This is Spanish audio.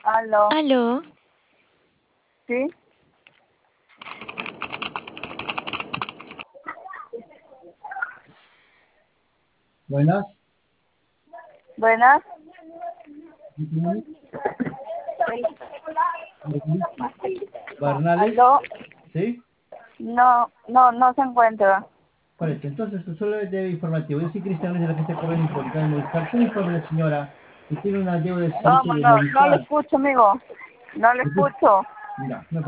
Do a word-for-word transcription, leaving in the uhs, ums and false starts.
Aló, Aló, ¿sí? Buenas. Buenas. Bernales. Aló, ¿Sí? no, no, no se encuentra. Correcto. Entonces, solo debe informativo. Yo soy Cristian Luis de la Agencia Correo Metropolitana de Movistar. ¿Qué le informa la señora que tiene una deuda de No, servicio de no, no le Movistar? escucho, amigo. No le ¿De qué? escucho. Ya, me